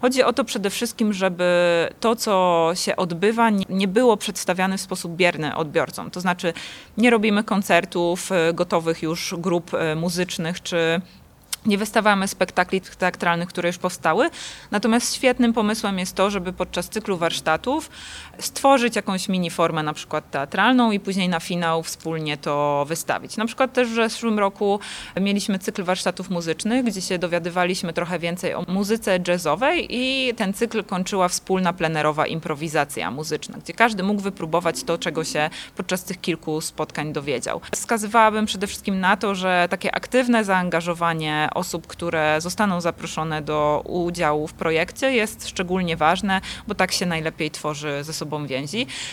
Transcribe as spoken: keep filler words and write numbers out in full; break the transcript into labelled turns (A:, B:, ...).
A: Chodzi o to przede wszystkim, żeby to, co się odbywa, nie było przedstawiane w sposób bierny odbiorcom. To znaczy nie robimy koncertów gotowych już grup muzycznych, czy nie wystawiamy spektakli teatralnych, które już powstały. Natomiast świetnym pomysłem jest to, żeby podczas cyklu warsztatów stworzyć jakąś mini formę, na przykład teatralną i później na finał wspólnie to wystawić. Na przykład też w zeszłym roku mieliśmy cykl warsztatów muzycznych, gdzie się dowiadywaliśmy trochę więcej o muzyce jazzowej i ten cykl kończyła wspólna plenerowa improwizacja muzyczna, gdzie każdy mógł wypróbować to, czego się podczas tych kilku spotkań dowiedział. Wskazywałabym przede wszystkim na to, że takie aktywne zaangażowanie osób, które zostaną zaproszone do udziału w projekcie jest szczególnie ważne, bo tak się najlepiej tworzy ze sobą więzi.